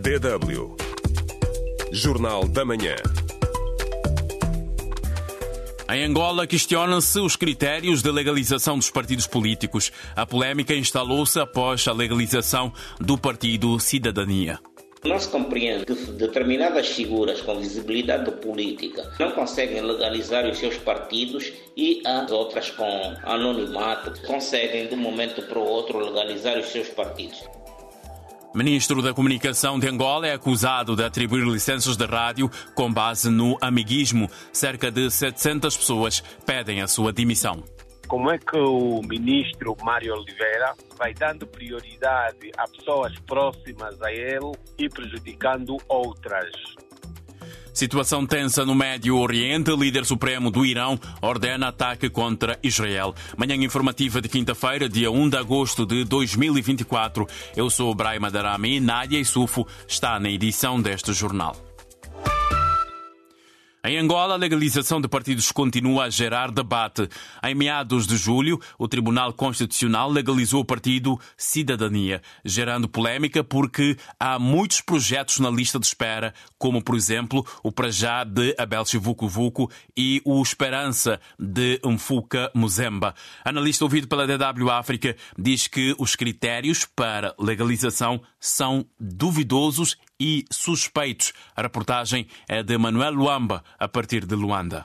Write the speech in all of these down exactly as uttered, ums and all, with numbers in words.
D W Jornal da Manhã. Em Angola, questionam-se os critérios de legalização dos partidos políticos. A polémica instalou-se após a legalização do Partido Cidadania. Não se compreende que determinadas figuras com visibilidade política não conseguem legalizar os seus partidos e as outras com anonimato conseguem de um momento para o outro legalizar os seus partidos. Ministro da Comunicação de Angola é acusado de atribuir licenças de rádio com base no amiguismo. Cerca de setecentas pessoas pedem a sua demissão. Como é que o ministro Mário Oliveira vai dando prioridade a pessoas próximas a ele e prejudicando outras? Situação tensa no Médio Oriente. O líder supremo do Irão ordena ataque contra Israel. Manhã informativa de quinta-feira, dia um de agosto de dois mil e vinte e quatro. Eu sou o Brahima Darami e Nádia Issoufo está na edição deste jornal. Em Angola, a legalização de partidos continua a gerar debate. Em meados de julho, o Tribunal Constitucional legalizou o Partido Cidadania, gerando polémica porque há muitos projetos na lista de espera, como, por exemplo, o Prajá de Abel Chivuco Vuco e o Esperança de Mfuka Muzemba. Analista ouvido pela D W África diz que os critérios para legalização são duvidosos e suspeitos. A reportagem é de Manuel Luamba, a partir de Luanda.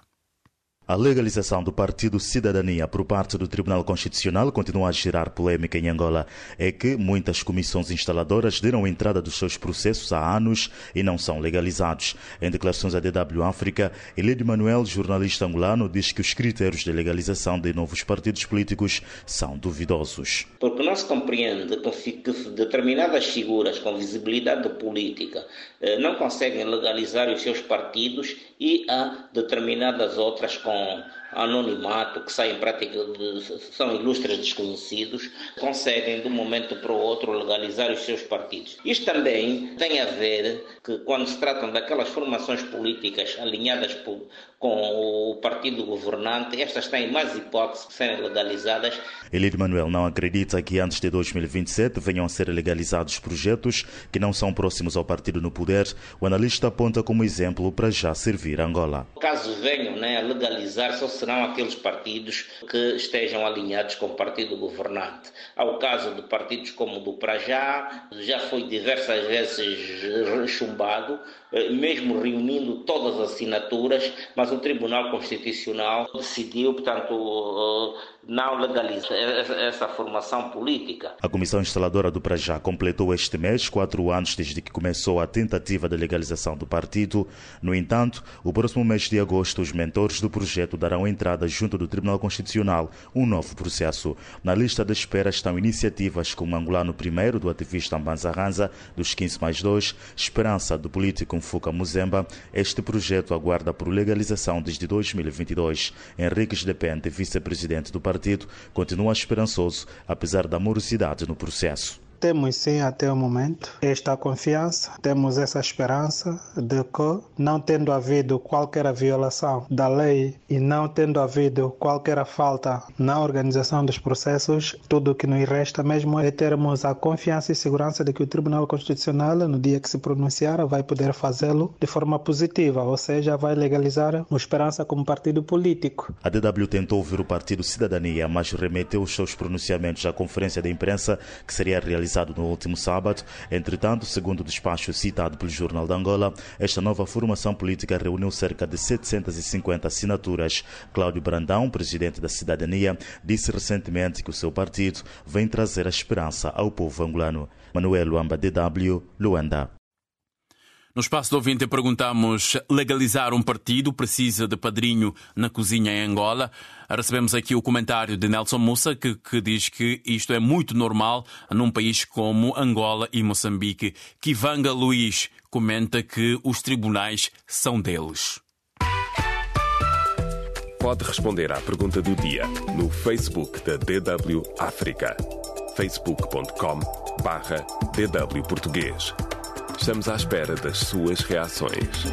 A legalização do Partido Cidadania por parte do Tribunal Constitucional continua a gerar polémica em Angola. É que muitas comissões instaladoras deram entrada dos seus processos há anos e não são legalizados. Em declarações à D W África, Eliade Manuel, jornalista angolano, diz que os critérios de legalização de novos partidos políticos são duvidosos. Porque não se compreende que determinadas figuras com visibilidade política não conseguem legalizar os seus partidos e há determinadas outras com anonimato, que saem em prática de, são ilustres desconhecidos, conseguem de um momento para o outro legalizar os seus partidos. Isto também tem a ver que quando se tratam daquelas formações políticas alinhadas por, com o partido governante, estas têm mais hipóteses de serem legalizadas. Eliade Manuel não acredita que antes de dois mil e vinte e sete venham a ser legalizados projetos que não são próximos ao partido no poder. O analista aponta como exemplo para já servir Angola. Caso venham né, a legalizar, só serão aqueles partidos que estejam alinhados com o partido governante. Há o caso de partidos como o do Prajá, já foi diversas vezes chumbado, mesmo reunindo todas as assinaturas, mas o Tribunal Constitucional decidiu, portanto, não legalizar essa formação política. A Comissão Instaladora do Prajá completou este mês quatro anos desde que começou a tentativa de legalização do partido. No entanto, o próximo mês de agosto, os mentores do projeto darão entrada junto do Tribunal Constitucional um novo processo. Na lista de espera estão iniciativas como Angolano Primeiro, do ativista Mbanza Ranza, dos quinze mais dois, Esperança, do político Mfuka Muzemba. Este projeto aguarda por legalização desde dois mil e vinte e dois. Henriques Depende, vice-presidente do partido, continua esperançoso, apesar da morosidade no processo. Temos sim até o momento esta confiança, temos essa esperança de que, não tendo havido qualquer violação da lei e não tendo havido qualquer falta na organização dos processos, tudo o que nos resta mesmo é termos a confiança e segurança de que o Tribunal Constitucional, no dia que se pronunciar, vai poder fazê-lo de forma positiva, ou seja, vai legalizar o Esperança como partido político. A D W tentou ouvir o Partido Cidadania, mas remeteu os seus pronunciamentos à conferência de imprensa que seria realizada no último sábado. Entretanto, segundo o despacho citado pelo Jornal de Angola, esta nova formação política reuniu cerca de setecentas e cinquenta assinaturas. Cláudio Brandão, presidente da Cidadania, disse recentemente que o seu partido vem trazer a esperança ao povo angolano. Manuel Luamba, D W, Luanda. No espaço do ouvinte perguntamos: legalizar um partido precisa de padrinho na cozinha em Angola? Recebemos aqui o comentário de Nelson Mussa, que, que diz que isto é muito normal num país como Angola e Moçambique. Kivanga Luís comenta que os tribunais são deles. Pode responder à pergunta do dia no Facebook da D W África. facebook ponto com barra D W Português. Estamos à espera das suas reações.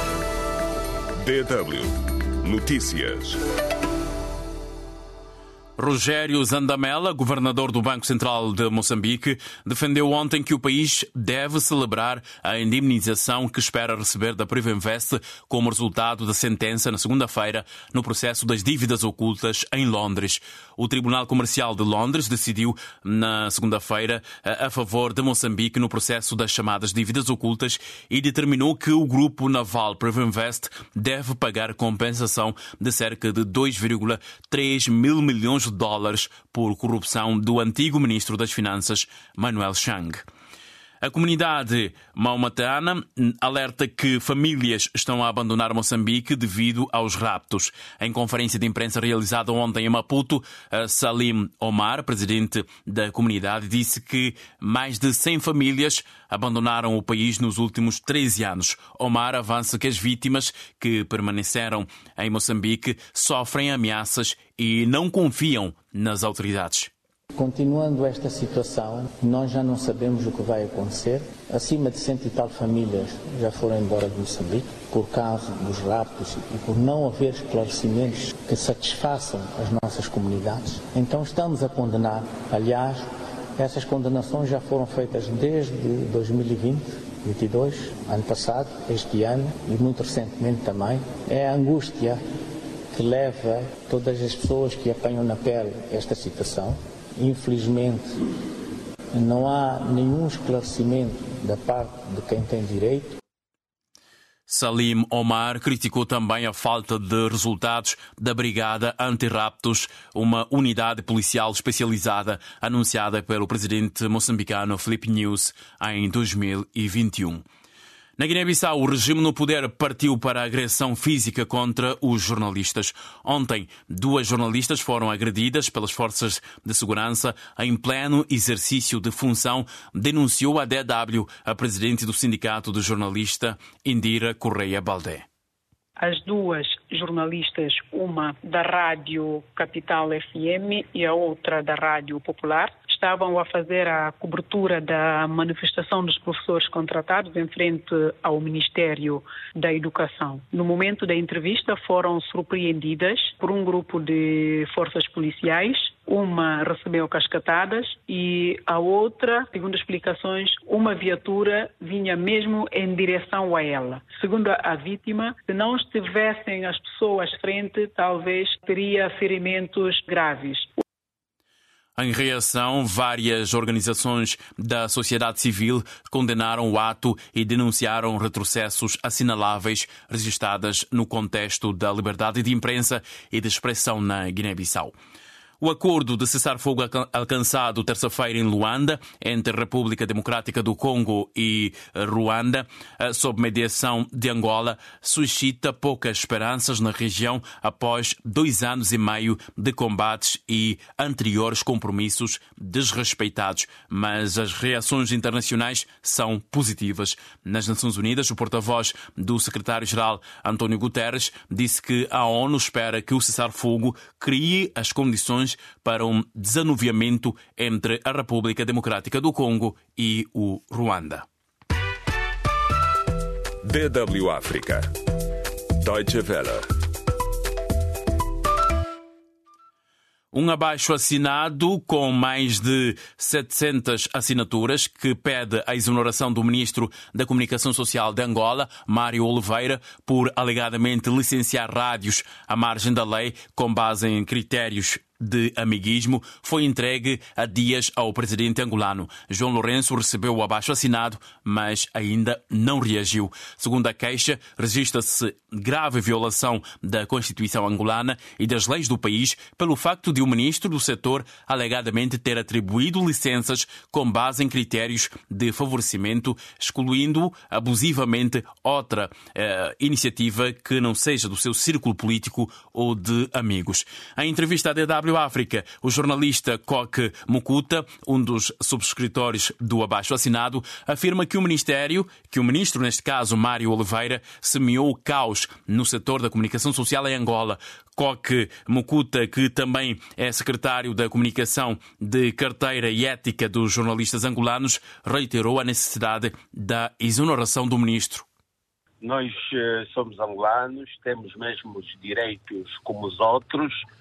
D W Notícias. Rogério Zandamela, governador do Banco Central de Moçambique, defendeu ontem que o país deve celebrar a indemnização que espera receber da Privinvest como resultado da sentença na segunda-feira no processo das dívidas ocultas em Londres. O Tribunal Comercial de Londres decidiu na segunda-feira a favor de Moçambique no processo das chamadas dívidas ocultas e determinou que o grupo naval Privinvest deve pagar compensação de cerca de dois vírgula três mil milhões de dólares por corrupção do antigo ministro das Finanças, Manuel Chang. A comunidade maometana alerta que famílias estão a abandonar Moçambique devido aos raptos. Em conferência de imprensa realizada ontem em Maputo, Salim Omar, presidente da comunidade, disse que mais de cem famílias abandonaram o país nos últimos treze anos. Omar avança que as vítimas que permaneceram em Moçambique sofrem ameaças e não confiam nas autoridades. Continuando esta situação, nós já não sabemos o que vai acontecer. Acima de cento e tal famílias já foram embora de Moçambique por causa dos raptos e por não haver esclarecimentos que satisfaçam as nossas comunidades. Então estamos a condenar. Aliás, essas condenações já foram feitas desde dois mil e vinte, vinte e dois, ano passado, este ano e muito recentemente também. É a angústia que leva todas as pessoas que apanham na pele esta situação. Infelizmente, não há nenhum esclarecimento da parte de quem tem direito. Salim Omar criticou também a falta de resultados da Brigada Anti-Raptos, uma unidade policial especializada anunciada pelo presidente moçambicano Filipe Nyusi em dois mil e vinte e um. Na Guiné-Bissau, o regime no poder partiu para a agressão física contra os jornalistas. Ontem, duas jornalistas foram agredidas pelas forças de segurança em pleno exercício de função, denunciou a D W a presidente do Sindicato de Jornalista, Indira Correia Baldé. As duas jornalistas, uma da Rádio Capital F M e a outra da Rádio Popular, estavam a fazer a cobertura da manifestação dos professores contratados em frente ao Ministério da Educação. No momento da entrevista foram surpreendidas por um grupo de forças policiais. Uma recebeu cascatadas e a outra, segundo explicações, uma viatura vinha mesmo em direção a ela. Segundo a vítima, se não estivessem as pessoas frente, talvez teria ferimentos graves. Em reação, várias organizações da sociedade civil condenaram o ato e denunciaram retrocessos assinaláveis registados no contexto da liberdade de imprensa e de expressão na Guiné-Bissau. O acordo de cessar-fogo alcançado terça-feira em Luanda, entre a República Democrática do Congo e Ruanda, sob mediação de Angola, suscita poucas esperanças na região após dois anos e meio de combates e anteriores compromissos desrespeitados. Mas as reações internacionais são positivas. Nas Nações Unidas, o porta-voz do secretário-geral António Guterres disse que a ONU espera que o cessar-fogo crie as condições para um desanuviamento entre a República Democrática do Congo e o Ruanda. D W África. Deutsche Welle. Um abaixo-assinado com mais de setecentas assinaturas que pede a exoneração do ministro da Comunicação Social de Angola, Mário Oliveira, por alegadamente licenciar rádios à margem da lei com base em critérios de amiguismo, foi entregue há dias ao presidente angolano. João Lourenço recebeu o abaixo-assinado, mas ainda não reagiu. Segundo a queixa, registra-se grave violação da Constituição angolana e das leis do país pelo facto de o ministro do setor alegadamente ter atribuído licenças com base em critérios de favorecimento, excluindo abusivamente outra eh, iniciativa que não seja do seu círculo político ou de amigos. Em entrevista à D W África, o jornalista Koke Mukuta, um dos subscritores do abaixo-assinado, afirma que o Ministério, que o ministro, neste caso Mário Oliveira, semeou o caos no setor da comunicação social em Angola. Koke Mukuta, que também é secretário da Comunicação de Carteira e Ética dos Jornalistas Angolanos, reiterou a necessidade da exoneração do ministro. Nós somos angolanos, temos mesmos direitos como os outros,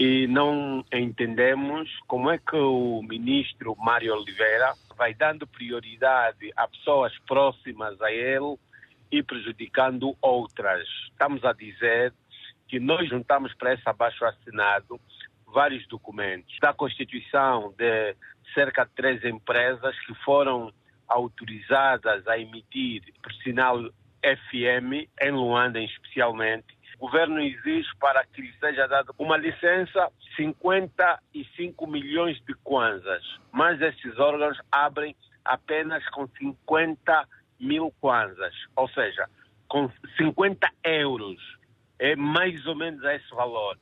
E não entendemos como é que o ministro Mário Oliveira vai dando prioridade a pessoas próximas a ele e prejudicando outras. Estamos a dizer que nós juntamos para esse abaixo-assinado vários documentos da Constituição de cerca de três empresas que foram autorizadas a emitir por sinal F M, em Luanda especialmente. O governo exige para que lhe seja dada uma licença cinquenta e cinco milhões de kwanzas, mas esses órgãos abrem apenas com cinquenta mil kwanzas, ou seja, com cinquenta euros. É mais ou menos esse valor.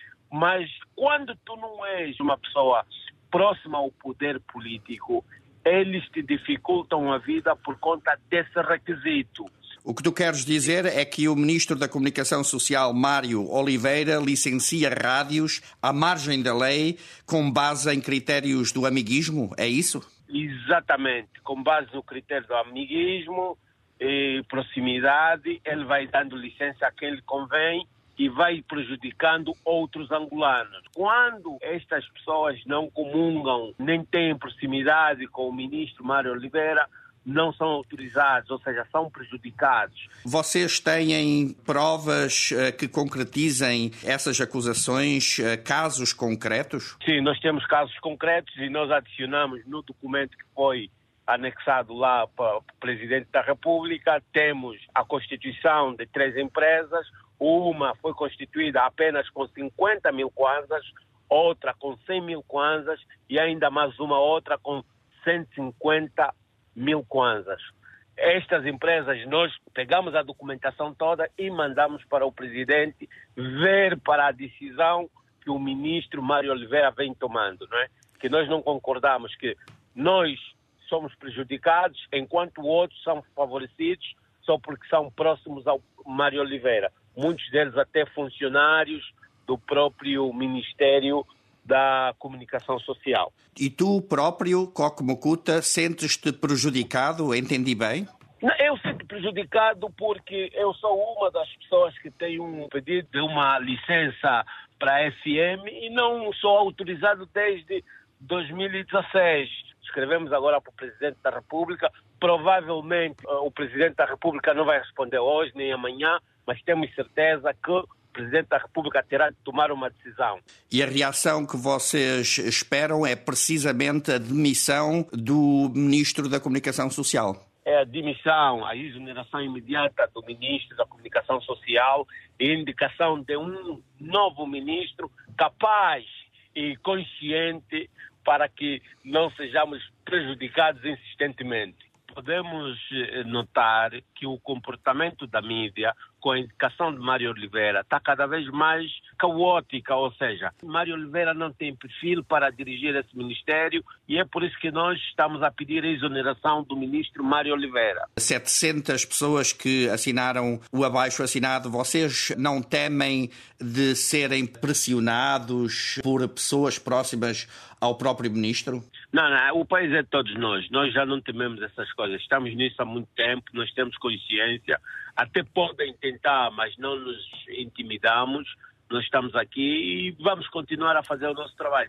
Mas quando tu não és uma pessoa próxima ao poder político, eles te dificultam a vida por conta desse requisito. O que tu queres dizer é que o Ministro da Comunicação Social, Mário Oliveira, licencia rádios à margem da lei com base em critérios do amiguismo, é isso? Exatamente, com base no critério do amiguismo e proximidade, ele vai dando licença a quem lhe convém e vai prejudicando outros angolanos. Quando estas pessoas não comungam, nem têm proximidade com o ministro Mário Oliveira, não são autorizados, ou seja, são prejudicados. Vocês têm provas uh, que concretizem essas acusações, uh, casos concretos? Sim, nós temos casos concretos e nós adicionamos no documento que foi anexado lá para o Presidente da República, temos a constituição de três empresas, uma foi constituída apenas com cinquenta mil kwanzas, outra com cem mil kwanzas e ainda mais uma outra com cento e cinquenta mil kwanzas. Estas empresas, nós pegamos a documentação toda e mandamos para o Presidente ver para a decisão que o ministro Mário Oliveira vem tomando, não é? Que nós não concordamos que nós somos prejudicados enquanto outros são favorecidos só porque são próximos ao Mário Oliveira. Muitos deles até funcionários do próprio Ministério da Comunicação Social. E tu próprio, Coque Mukuta, sentes-te prejudicado? Entendi bem? Eu sinto prejudicado porque eu sou uma das pessoas que tem um pedido de uma licença para a F M e não sou autorizado desde dois mil e dezesseis. Escrevemos agora para o Presidente da República. Provavelmente o Presidente da República não vai responder hoje nem amanhã, mas temos certeza que o Presidente da República terá de tomar uma decisão. E a reação que vocês esperam é precisamente a demissão do Ministro da Comunicação Social? É a demissão, a exoneração imediata do Ministro da Comunicação Social e a indicação de um novo ministro capaz e consciente para que não sejamos prejudicados insistentemente. Podemos notar que o comportamento da mídia, com a indicação de Mário Oliveira, está cada vez mais caótica, ou seja, Mário Oliveira não tem perfil para dirigir esse ministério e é por isso que nós estamos a pedir a exoneração do ministro Mário Oliveira. setecentas pessoas que assinaram o abaixo-assinado, vocês não temem de serem pressionados por pessoas próximas ao próprio ministro? Não, não, o país é de todos nós. Nós já não tememos essas coisas. Estamos nisso há muito tempo, nós temos consciência. Até podem tentar, mas não nos intimidamos. Nós estamos aqui e vamos continuar a fazer o nosso trabalho.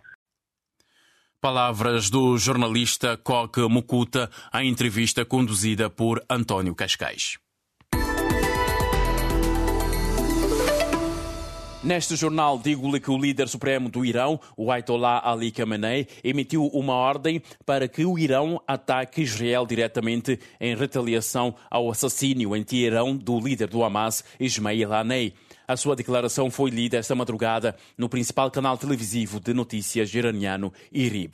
Palavras do jornalista Coque Mukuta, a entrevista conduzida por António Cascais. Neste jornal, digo-lhe que o líder supremo do Irão, o Ayatollah Ali Khamenei, emitiu uma ordem para que o Irão ataque Israel diretamente em retaliação ao assassínio em Teherão do líder do Hamas, Ismail Haniyeh. A sua declaração foi lida esta madrugada no principal canal televisivo de notícias iraniano, IRIB.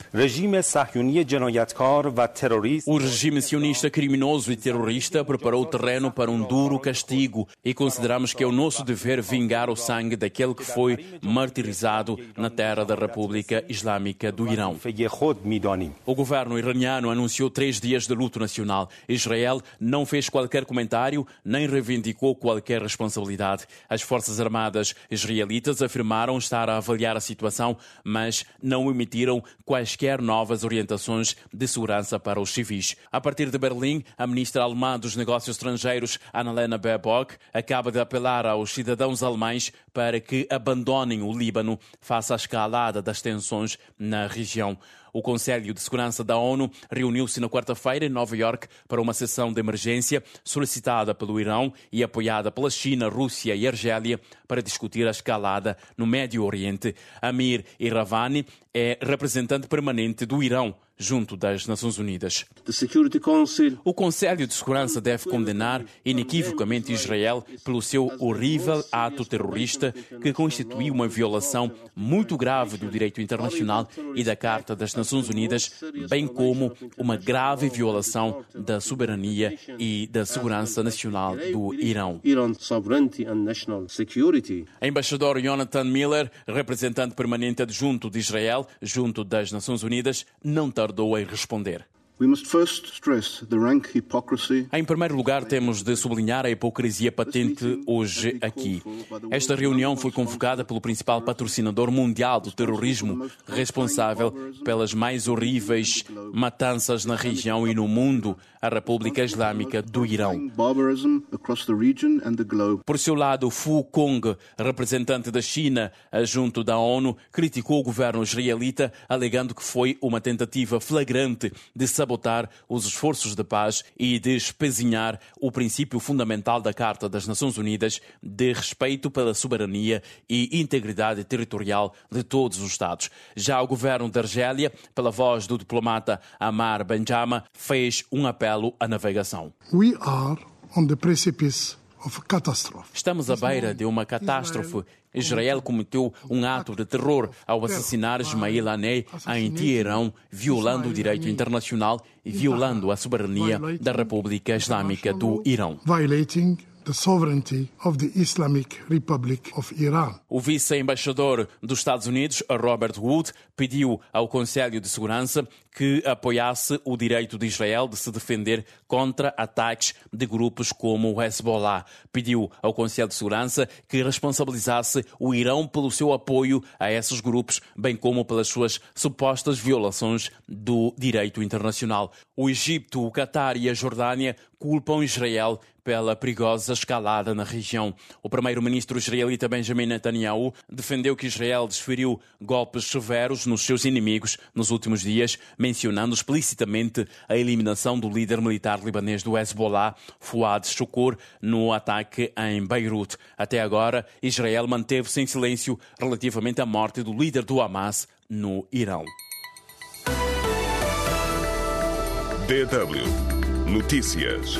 O regime sionista criminoso e terrorista preparou o terreno para um duro castigo e consideramos que é o nosso dever vingar o sangue daquele que foi martirizado na terra da República Islâmica do Irão. O governo iraniano anunciou três dias de luto nacional. Israel não fez qualquer comentário nem reivindicou qualquer responsabilidade. As forças Forças Armadas israelitas afirmaram estar a avaliar a situação, mas não emitiram quaisquer novas orientações de segurança para os civis. A partir de Berlim, a ministra alemã dos Negócios Estrangeiros, Annalena Baerbock, acaba de apelar aos cidadãos alemães para que abandonem o Líbano face à escalada das tensões na região. O Conselho de Segurança da ONU reuniu-se na quarta-feira em Nova Iorque para uma sessão de emergência solicitada pelo Irão e apoiada pela China, Rússia e Argélia para discutir a escalada no Médio Oriente. Amir Iravani é representante permanente do Irão junto das Nações Unidas. O Conselho de Segurança deve condenar inequivocamente Israel pelo seu horrível ato terrorista que constitui uma violação muito grave do direito internacional e da Carta das Nações Unidas, bem como uma grave violação da soberania e da segurança nacional do Irão. O embaixador Jonathan Miller, representante permanente adjunto de Israel junto das Nações Unidas, não tardou em responder. Em primeiro lugar, temos de sublinhar a hipocrisia patente hoje aqui. Esta reunião foi convocada pelo principal patrocinador mundial do terrorismo, responsável pelas mais horríveis matanças na região e no mundo, a República Islâmica do Irão. Por seu lado, Fu Kong, representante da China junto da ONU, criticou o governo israelita, alegando que foi uma tentativa flagrante de sabotar os esforços de paz e de espezinhar o princípio fundamental da Carta das Nações Unidas de respeito pela soberania e integridade territorial de todos os Estados. Já o governo da Argélia, pela voz do diplomata Amar Benjama, fez um apelo à navegação. We are on the precipice of a catastrophe. Estamos à beira de uma catástrofe. Israel cometeu um ato de terror ao assassinar Ismail Haniyeh em Teherão, violando o direito internacional e violando a soberania da República Islâmica do Irão. Violating the sovereignty of the Islamic Republic of Iran. O vice-embaixador dos Estados Unidos, Robert Wood, pediu ao Conselho de Segurança que apoiasse o direito de Israel de se defender contra ataques de grupos como o Hezbollah. Pediu ao Conselho de Segurança que responsabilizasse o Irão pelo seu apoio a esses grupos, bem como pelas suas supostas violações do direito internacional. O Egito, o Catar e a Jordânia culpam Israel pela perigosa escalada na região. O primeiro-ministro israelita Benjamin Netanyahu defendeu que Israel desferiu golpes severos nos seus inimigos nos últimos dias, mencionando explicitamente a eliminação do líder militar libanês do Hezbollah, Fouad Shukr, no ataque em Beirute. Até agora, Israel manteve-se em silêncio relativamente à morte do líder do Hamas no Irão. D W Notícias.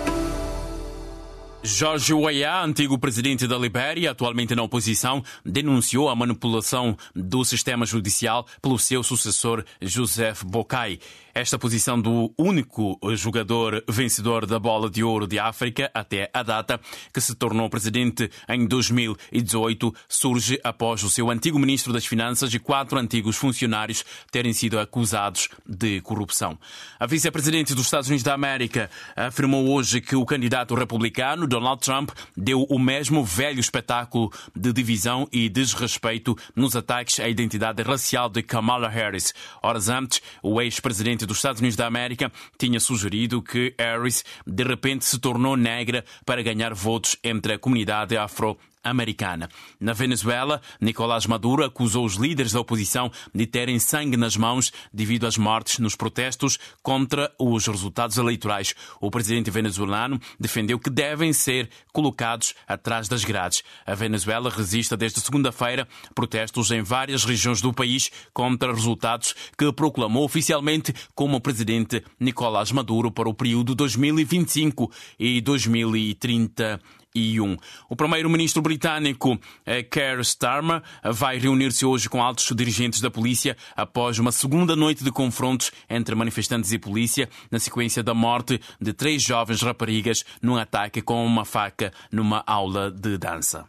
George Weah, antigo presidente da Libéria, atualmente na oposição, denunciou a manipulação do sistema judicial pelo seu sucessor, Joseph Boakai. Esta posição do único jogador vencedor da Bola de Ouro de África até a data, que se tornou presidente em dois mil e dezoito, surge após o seu antigo ministro das Finanças e quatro antigos funcionários terem sido acusados de corrupção. A vice-presidente dos Estados Unidos da América afirmou hoje que o candidato republicano, Donald Trump, deu o mesmo velho espetáculo de divisão e desrespeito nos ataques à identidade racial de Kamala Harris. Horas antes, o ex-presidente dos Estados Unidos da América tinha sugerido que Harris de repente se tornou negra para ganhar votos entre a comunidade afro-americana. Na Venezuela, Nicolás Maduro acusou os líderes da oposição de terem sangue nas mãos devido às mortes nos protestos contra os resultados eleitorais. O presidente venezuelano defendeu que devem ser colocados atrás das grades. A Venezuela resiste desde segunda-feira protestos em várias regiões do país contra resultados que proclamou oficialmente como presidente Nicolás Maduro para o período dois mil e vinte e cinco e dois mil e trinta e um. O primeiro-ministro britânico Keir Starmer vai reunir-se hoje com altos dirigentes da polícia após uma segunda noite de confrontos entre manifestantes e polícia na sequência da morte de três jovens raparigas num ataque com uma faca numa aula de dança.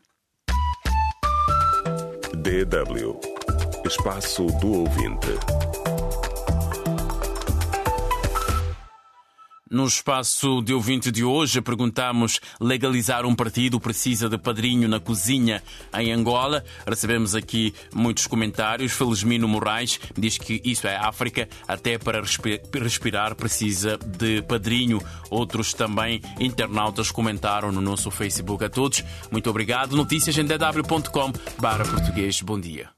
D W Espaço do Ouvinte. No espaço de ouvinte de hoje, perguntamos: legalizar um partido precisa de padrinho na cozinha em Angola? Recebemos aqui muitos comentários. Felizmino Moraes diz que isso é África, até para respirar precisa de padrinho. Outros também internautas comentaram no nosso Facebook. A todos, muito obrigado. Notícias em d w ponto com barra português. Bom dia.